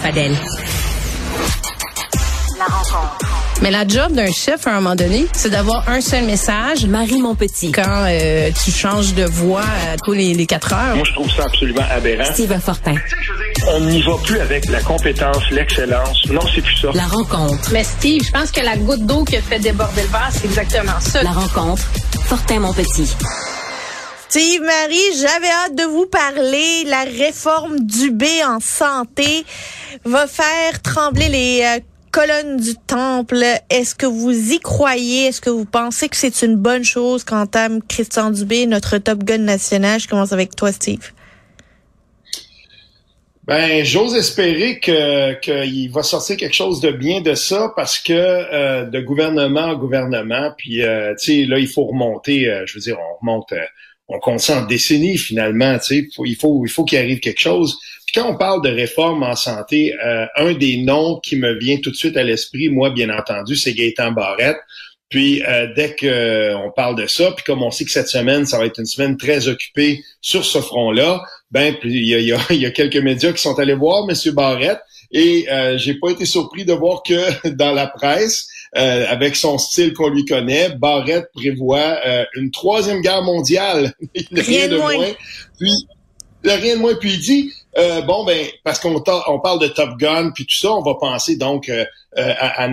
Pradel. La rencontre. Mais la job d'un chef, à un moment donné, c'est d'avoir un seul message. Marie Montpetit. Quand tu changes de voix tous les 4 heures. Moi, je trouve ça absolument aberrant. Steve Fortin. On n'y va plus avec la compétence, l'excellence. Non, c'est plus ça. La rencontre. Mais Steve, je pense que la goutte d'eau qui a fait déborder le vase, c'est exactement ça. La rencontre. Fortin-Montpetit. Steve, Marie, j'avais hâte de vous parler. La réforme Dubé en santé va faire trembler les colonnes du temple. Est-ce que vous y croyez? Est-ce que vous pensez que c'est une bonne chose qu'entame Christian Dubé, notre Top Gun national? Je commence avec toi, Steve. Ben, j'ose espérer qu'il va sortir quelque chose de bien de ça parce que de gouvernement en gouvernement, puis tu sais, là, il faut remonter, je veux dire, on remonte, on compte ça en décennies finalement, tu sais, il faut qu'il arrive quelque chose. Puis quand on parle de réforme en santé, un des noms qui me vient tout de suite à l'esprit, moi, bien entendu, c'est Gaétan Barrette. Puis dès que on parle de ça, puis comme on sait que cette semaine, ça va être une semaine très occupée sur ce front-là, ben il y a quelques médias qui sont allés voir M. Barrette et j'ai pas été surpris de voir que dans la presse, avec son style qu'on lui connaît, Barrette prévoit une troisième guerre mondiale. Rien de moins. Puis il dit parce qu'on parle de Top Gun puis tout ça, on va penser donc à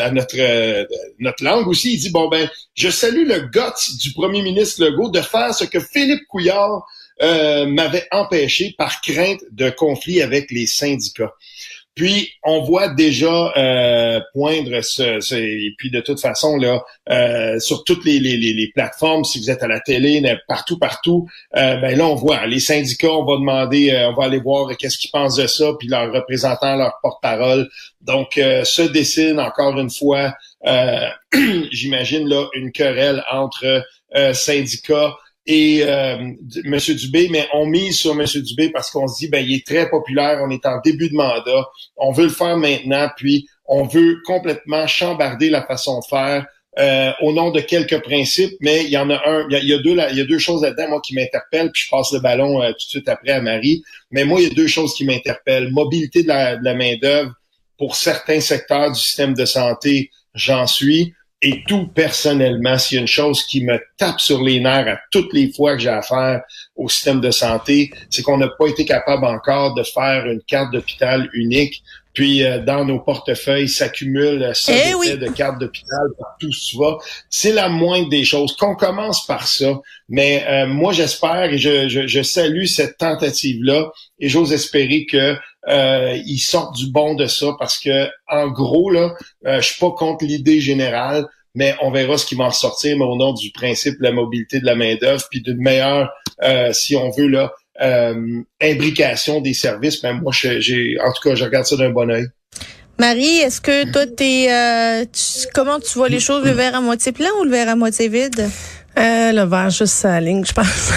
notre langue aussi. Il dit je salue le guts du premier ministre Legault de faire ce que Philippe Couillard m'avait empêché par crainte de conflit avec les syndicats. Puis on voit déjà poindre et puis de toute façon là sur toutes les plateformes, si vous êtes à la télé, partout là on voit les syndicats, on va demander, on va aller voir qu'est-ce qu'ils pensent de ça, puis leurs représentants, leurs porte-parole. Donc se dessine encore une fois, j'imagine là une querelle entre syndicats et M. Dubé, mais on mise sur M. Dubé parce qu'on se dit il est très populaire, on est en début de mandat, on veut le faire maintenant, puis on veut complètement chambarder la façon de faire au nom de quelques principes, mais il y en a il y a deux choses là-dedans moi qui m'interpellent, puis je passe le ballon tout de suite après à Marie, mais moi il y a deux choses qui m'interpellent. Mobilité de la main-d'œuvre pour certains secteurs du système de santé, j'en suis. Et tout personnellement, s'il y a une chose qui me tape sur les nerfs à toutes les fois que j'ai affaire au système de santé, c'est qu'on n'a pas été capable encore de faire une carte d'hôpital unique. Puis dans nos portefeuilles s'accumulent de cartes d'hôpital partout où tu vas. C'est la moindre des choses. Qu'on commence par ça. Mais moi, j'espère et je salue cette tentative-là. Et j'ose espérer que ils sortent du bon de ça parce que en gros, là, je suis pas contre l'idée générale, mais on verra ce qui va en sortir, mais au nom du principe de la mobilité de la main-d'œuvre, puis d'une meilleure, si on veut, là, imbrication des services, moi, en tout cas, je regarde ça d'un bon œil. Marie, est-ce que toi, comment tu vois les choses, le verre à moitié plein ou le verre à moitié vide? Le verre juste sa ligne, je pense.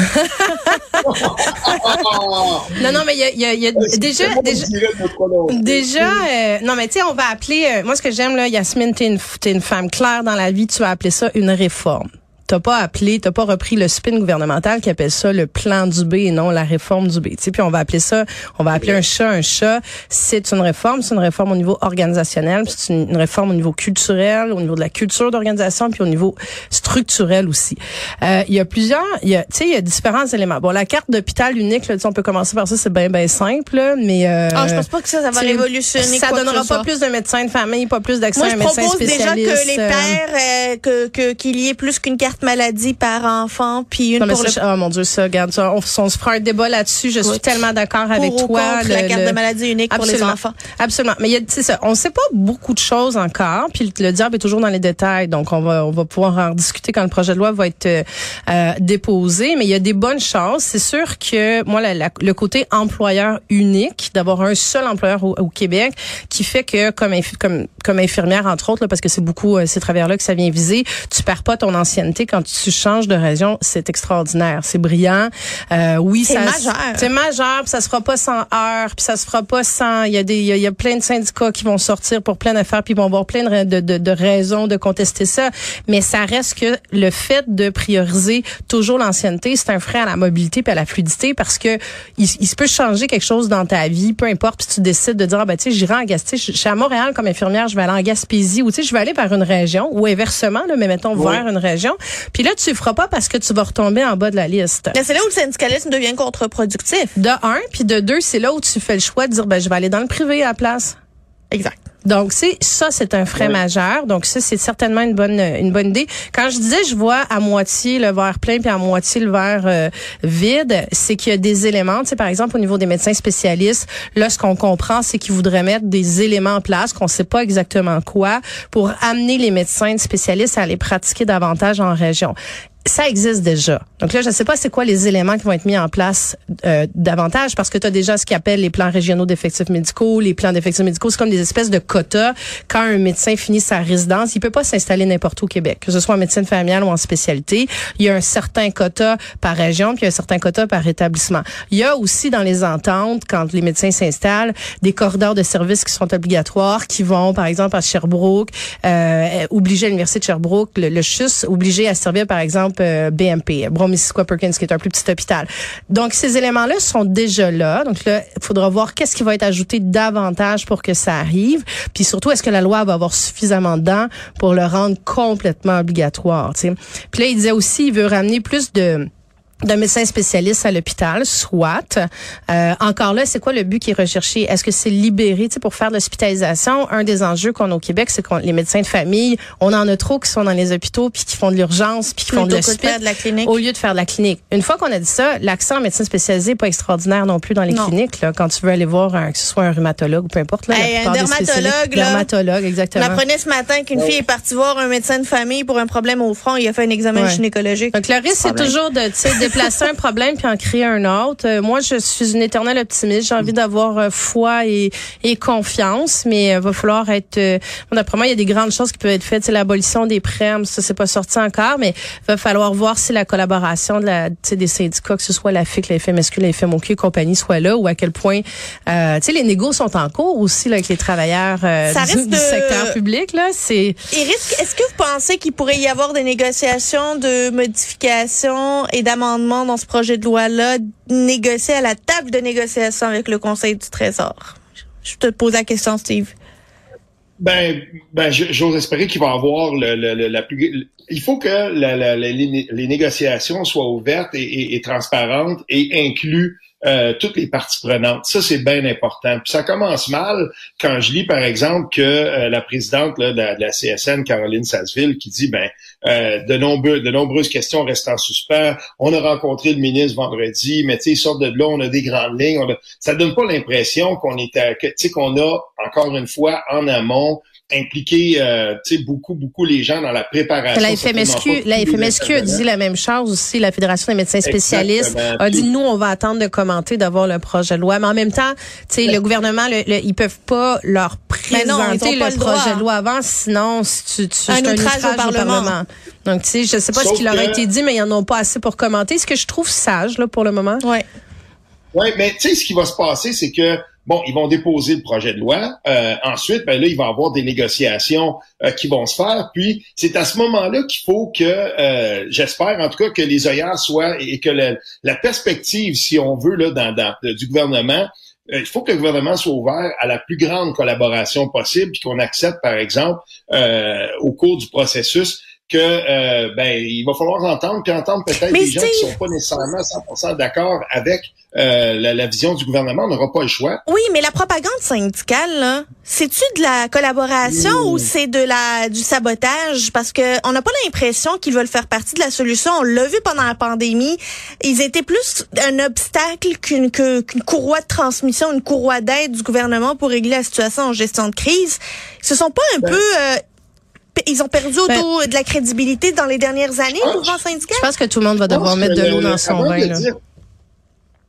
Non, mais il y a déjà, non, mais tu sais, on va appeler, moi, ce que j'aime, là, Yasmine, t'es une femme claire dans la vie, tu vas appeler ça une réforme. T'as pas repris le spin gouvernemental qui appelle ça le plan Dubé et non la réforme Dubé. Tu sais, puis on va appeler un chat. C'est une réforme au niveau organisationnel, c'est une réforme au niveau culturel, au niveau de la culture d'organisation, puis au niveau structurel aussi. Il y a différents éléments. Bon, la carte d'hôpital unique, là, on peut commencer par ça, c'est bien simple, là, mais je pense pas que ça va révolutionner. Ça donnera pas plus de médecins de famille, pas plus d'accès à un médecin spécialiste. Moi, je propose déjà que les pères, qu'il y ait plus qu'une carte maladie par enfant, puis une pour oh mon Dieu, ça, regarde ça. On se fera un débat là-dessus. Je suis tellement d'accord avec toi. La carte de maladie unique pour les enfants. Absolument. Mais c'est ça. On sait pas beaucoup de choses encore, puis le diable est toujours dans les détails. Donc, on va pouvoir en discuter quand le projet de loi va être déposé. Mais il y a des bonnes choses. C'est sûr que, moi, le côté employeur unique, d'avoir un seul employeur au Québec, qui fait que, comme comme infirmière, entre autres, là, parce que c'est beaucoup ces travailleurs-là que ça vient viser. Tu perds pas ton ancienneté quand tu changes de région. C'est extraordinaire. C'est brillant. Oui, c'est majeur. C'est majeur, puis ça se fera pas sans heures, puis ça se fera pas sans... Il y a plein de syndicats qui vont sortir pour plein d'affaires, puis ils vont avoir plein de raisons de contester ça. Mais ça reste que le fait de prioriser toujours l'ancienneté, c'est un frein à la mobilité puis à la fluidité, parce que il se peut changer quelque chose dans ta vie, peu importe, puis tu décides de dire, tu sais, j'irai en Gaspésie, je suis à Montréal comme infirmière, je vais aller en Gaspésie, ou tu sais, je vais aller vers une région, ou inversement, là, mais mettons vers une région. Puis là, tu le feras pas parce que tu vas retomber en bas de la liste. Mais c'est là où le syndicalisme devient contre-productif. De un, puis de deux, c'est là où tu fais le choix de dire, je vais aller dans le privé à la place. Exact. Donc c'est un frein majeur. Donc ça, c'est certainement une bonne idée. Quand je disais je vois à moitié le verre plein puis à moitié le verre vide, c'est qu'il y a des éléments, tu sais, par exemple au niveau des médecins spécialistes, là ce qu'on comprend, c'est qu'ils voudraient mettre des éléments en place, qu'on sait pas exactement quoi, pour amener les médecins spécialistes à les pratiquer davantage en région. Ça existe déjà. Donc là, je ne sais pas c'est quoi les éléments qui vont être mis en place davantage, parce que tu as déjà ce qu'ils appellent les plans régionaux d'effectifs médicaux. Les plans d'effectifs médicaux, c'est comme des espèces de quotas. Quand un médecin finit sa résidence, il peut pas s'installer n'importe où au Québec, que ce soit en médecine familiale ou en spécialité. Il y a un certain quota par région, puis il y a un certain quota par établissement. Il y a aussi dans les ententes, quand les médecins s'installent, des corridors de services qui sont obligatoires, qui vont, par exemple, à Sherbrooke, obliger à l'Université de Sherbrooke, le CHUS, obliger à servir, par exemple, BMP, Brome-Missisquoi-Perkins, qui est un plus petit hôpital. Donc, ces éléments-là sont déjà là. Donc là, il faudra voir qu'est-ce qui va être ajouté davantage pour que ça arrive. Puis surtout, est-ce que la loi va avoir suffisamment dedans pour le rendre complètement obligatoire, tu sais. Puis là, il disait aussi, il veut ramener plus d'un médecin spécialiste à l'hôpital, soit. Encore là, c'est quoi le but qui est recherché? Est-ce que c'est libéré, tu sais, pour faire de l'hospitalisation? Un des enjeux qu'on a au Québec, c'est que les médecins de famille, on en a trop qui sont dans les hôpitaux puis qui font de l'urgence puis qui font de l'hospice au lieu de faire de la clinique. Une fois qu'on a dit ça, l'accès en médecine spécialisée n'est pas extraordinaire non plus dans les cliniques, là, quand tu veux aller voir que ce soit un rhumatologue ou peu importe, là. Un dermatologue, là. Dermatologue, exactement. On apprenait ce matin qu'une fille est partie voir un médecin de famille pour un problème au front, il a fait un examen gynécologique. Donc, le risque, c'est toujours de, tu sais, déplacer un problème puis en créer un autre. Moi, je suis une éternelle optimiste. J'ai envie d'avoir foi et confiance, mais va falloir être... d'après moi, il y a des grandes choses qui peuvent être faites. C'est l'abolition des prêmes, ça c'est pas sorti encore, mais va falloir voir si la collaboration des syndicats, que ce soit la FIC, la FMSQ, la FMOQ et compagnie, soit là, ou à quel point... tu sais, les négos sont en cours aussi là, avec les travailleurs du secteur public. Là, Est-ce que vous pensez qu'il pourrait y avoir des négociations de modifications et d'amendements dans ce projet de loi-là, négocier à la table de négociation avec le Conseil du Trésor? Je te pose la question, Steve. J'ose espérer qu'il va y avoir il faut que les négociations soient ouvertes et transparentes et incluent toutes les parties prenantes. Ça, c'est bien important. Puis ça commence mal quand je lis, par exemple, que la présidente là, de la CSN, Caroline Sasseville, qui dit de nombreuses questions restent en suspens. On a rencontré le ministre vendredi, mais tu sais, ils sortent de là, on a des grandes lignes. Ça donne pas l'impression qu'on a, encore une fois, en amont, impliquer beaucoup les gens dans la préparation. La FMSQ a dit la même chose aussi. La Fédération des médecins spécialistes a dit, nous, on va attendre de commenter, d'avoir le projet de loi. Mais en même temps, tu sais, le gouvernement, ils peuvent pas leur présenter le projet de loi avant, sinon c'est un outrage au Parlement. Donc, tu sais, je sais pas ce qui leur a été dit, mais ils en ont pas assez pour commenter. Ce que je trouve sage, là, pour le moment. Ouais. Ouais, mais tu sais, ce qui va se passer, c'est que ils vont déposer le projet de loi. Ensuite, là, il va y avoir des négociations qui vont se faire. Puis, c'est à ce moment-là qu'il faut que, j'espère en tout cas, que les œillères soient et que la perspective, si on veut, là, du gouvernement, il faut que le gouvernement soit ouvert à la plus grande collaboration possible, puis qu'on accepte, par exemple, au cours du processus, que il va falloir entendre peut-être des gens qui sont pas nécessairement 100% d'accord avec la vision du gouvernement. On n'aura pas le choix. Oui, mais la propagande syndicale, là, c'est-tu de la collaboration ou c'est du sabotage? Parce que on n'a pas l'impression qu'ils veulent faire partie de la solution. On l'a vu pendant la pandémie. Ils étaient plus un obstacle qu'une courroie de transmission, une courroie d'aide du gouvernement pour régler la situation en gestion de crise. Ils se sont pas un peu... ils ont perdu de la crédibilité dans les dernières années, le mouvement syndical? Je pense que tout le monde va devoir mettre de l'eau dans son vin.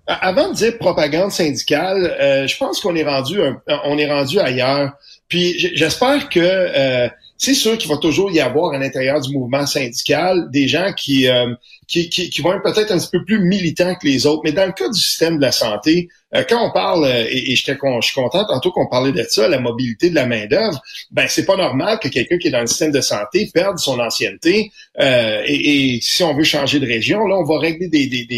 avant de dire propagande syndicale, je pense qu'on est rendu ailleurs. Puis j'espère que c'est sûr qu'il va toujours y avoir à l'intérieur du mouvement syndical des gens qui vont être peut-être un petit peu plus militants que les autres. Mais dans le cas du système de la santé, quand on parle, et je suis content tantôt qu'on parlait de ça, la mobilité de la main-d'œuvre, ben c'est pas normal que quelqu'un qui est dans le système de santé perde son ancienneté. Et si on veut changer de région, là, on va régler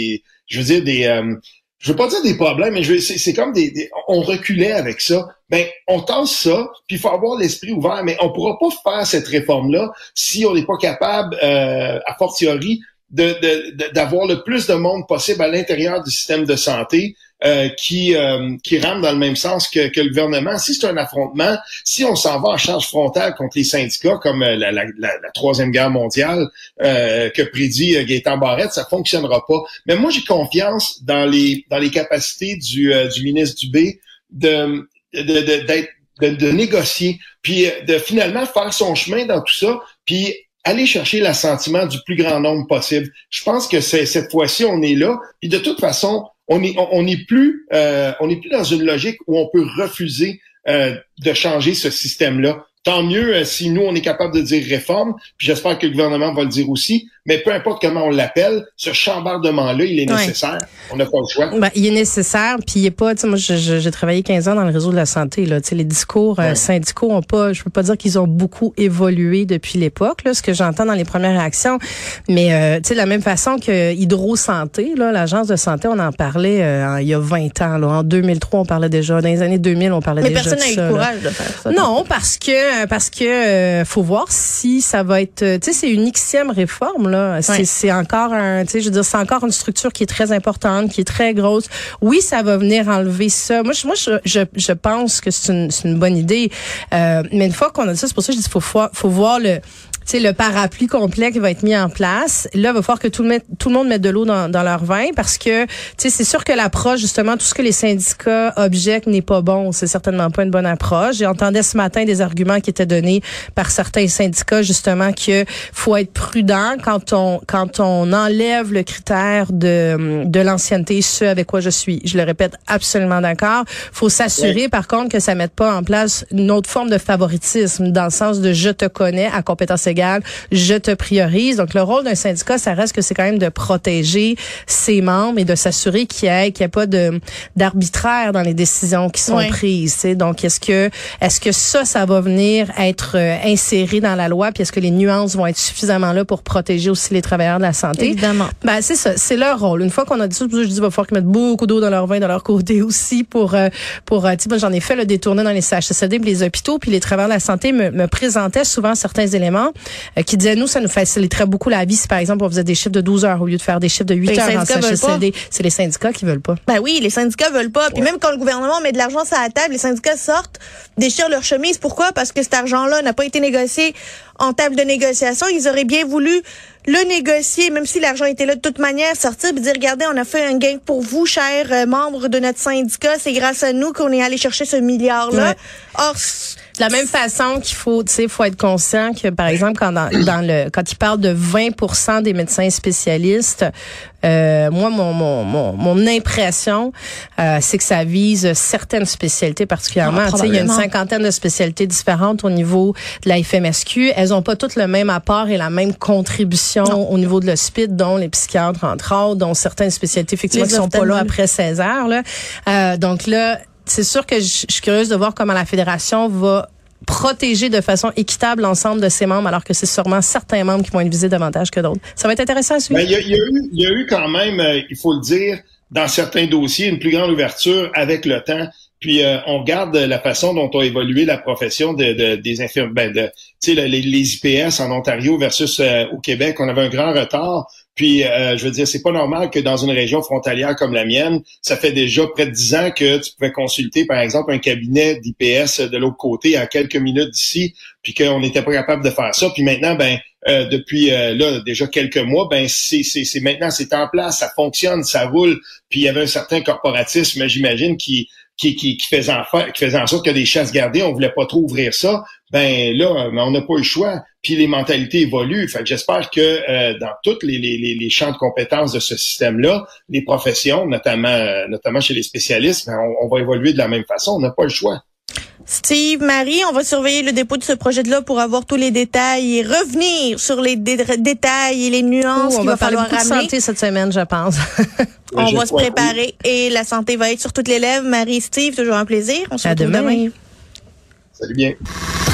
je veux pas dire des problèmes, mais c'est comme on reculait avec ça. Ben, on tasse ça, puis il faut avoir l'esprit ouvert, mais on pourra pas faire cette réforme-là si on n'est pas capable, a fortiori, d'avoir le plus de monde possible à l'intérieur du système de santé qui rentre dans le même sens que le gouvernement. Si c'est un affrontement, si on s'en va en charge frontale contre les syndicats comme la Troisième Guerre mondiale que prédit Gaétan Barrette, ça fonctionnera pas. Mais moi, j'ai confiance dans les capacités du ministre Dubé de négocier, puis de finalement faire son chemin dans tout ça, puis aller chercher l'assentiment du plus grand nombre possible. Je pense que cette fois-ci, on est là, puis de toute façon, on n'est plus dans une logique où on peut refuser de changer ce système-là. Tant mieux si nous, on est capable de dire réforme, puis j'espère que le gouvernement va le dire aussi, mais peu importe comment on l'appelle, ce chambardement-là, il est nécessaire. On n'a pas le choix. Ben, il est nécessaire, puis il est pas, tu sais, moi, j'ai travaillé 15 ans dans le réseau de la santé, là, tu sais, les discours syndicaux ont pas, je peux pas dire qu'ils ont beaucoup évolué depuis l'époque, là, ce que j'entends dans les premières réactions, mais, tu sais, de la même façon que Hydro-Santé, là, l'agence de santé, on en parlait il y a 20 ans, là, en 2003, on parlait déjà, dans les années 2000, on parlait déjà de ça. Mais personne n'a eu le courage de faire ça. Non, parce que faut voir si ça va être, tu sais, c'est une Xème réforme, là. C'est encore tu sais, je veux dire, c'est encore une structure qui est très importante, qui est très grosse. Oui, ça va venir enlever ça. Moi, je pense que c'est une bonne idée. Mais une fois qu'on a dit ça, c'est pour ça que je dis faut voir le parapluie complet qui va être mis en place. Là, il va falloir que tout le monde mette de l'eau dans leur vin parce que, tu sais, c'est sûr que l'approche, justement, tout ce que les syndicats objectent n'est pas bon. C'est certainement pas une bonne approche. J'entendais ce matin des arguments qui étaient donnés par certains syndicats, justement, que faut être prudent quand on enlève le critère de l'ancienneté, ce avec quoi je suis. Je le répète, absolument d'accord. Faut s'assurer, par contre, que ça mette pas en place une autre forme de favoritisme dans le sens de je te connais à compétence égale, je te priorise. Donc, le rôle d'un syndicat, ça reste que c'est quand même de protéger ses membres et de s'assurer qu'il y ait pas d'arbitraire dans les décisions qui sont prises. T'sais. Donc, est-ce que ça va venir être inséré dans la loi, puis est-ce que les nuances vont être suffisamment là pour protéger aussi les travailleurs de la santé? Évidemment. Ben, c'est ça, c'est leur rôle. Une fois qu'on a dit ça, je dis, il va falloir qu'ils mettent beaucoup d'eau dans leur vin de leur côté aussi pour j'en ai fait le détourner dans les CHSLD, puis les hôpitaux, puis les travailleurs de la santé me présentaient souvent certains éléments qui disaient, nous, ça nous faciliterait beaucoup la vie si, par exemple, on faisait des chiffres de 12 heures au lieu de faire des chiffres de 8 heures en CHSLD. C'est les syndicats qui veulent pas. Ben oui, les syndicats veulent pas. Puis même quand le gouvernement met de l'argent sur la table, les syndicats sortent, déchirent leur chemise. Pourquoi? Parce que cet argent-là n'a pas été négocié en table de négociation. Ils auraient bien voulu le négocier, même si l'argent était là de toute manière, sortir et dire, regardez, on a fait un gain pour vous, chers membres de notre syndicat. C'est grâce à nous qu'on est allé chercher ce milliard-là. Ouais. Or, de la même façon qu'il faut, tu sais, faut être conscient que, par exemple, quand il parle de 20% des médecins spécialistes, moi, mon impression, c'est que ça vise certaines spécialités particulièrement. Tu sais, il y a une 50aine de spécialités différentes au niveau de la FMSQ. Elles ont pas toutes le même apport et la même contribution au niveau de l'hospice, dont les psychiatres, entre autres, dont certaines spécialités, effectivement, qui sont pas là après 16 heures, là. Donc là, c'est sûr que je suis curieuse de voir comment la Fédération va protéger de façon équitable l'ensemble de ses membres, alors que c'est sûrement certains membres qui vont être visés davantage que d'autres. Ça va être intéressant à suivre. Ben, il y a eu quand même, il faut le dire, dans certains dossiers, une plus grande ouverture avec le temps. Puis on regarde la façon dont a évolué la profession des infirmiers, tu sais, les IPS en Ontario versus au Québec. On avait un grand retard. Puis, je veux dire, c'est pas normal que dans une région frontalière comme la mienne, ça fait déjà près de 10 ans que tu pouvais consulter, par exemple, un cabinet d'IPS de l'autre côté à quelques minutes d'ici, puis qu'on n'était pas capable de faire ça. Puis maintenant, depuis là déjà quelques mois, c'est maintenant c'est en place, ça fonctionne, ça roule. Puis il y avait un certain corporatisme, j'imagine, qui qui faisait en sorte que des chasses gardées, on voulait pas trop ouvrir ça. Ben là, on n'a pas eu le choix. Puis les mentalités évoluent. Fait que j'espère que dans toutes les champs de compétences de ce système-là, les professions, notamment chez les spécialistes, ben, on va évoluer de la même façon. On n'a pas le choix. Steve, Marie, on va surveiller le dépôt de ce projet de loi pour avoir tous les détails et revenir sur les détails et les nuances qu'il va falloir ramener. On va parler beaucoup de santé cette semaine, je pense. On va se préparer et la santé va être sur toutes les lèvres. Marie, Steve, toujours un plaisir. On se retrouve demain. Salut bien.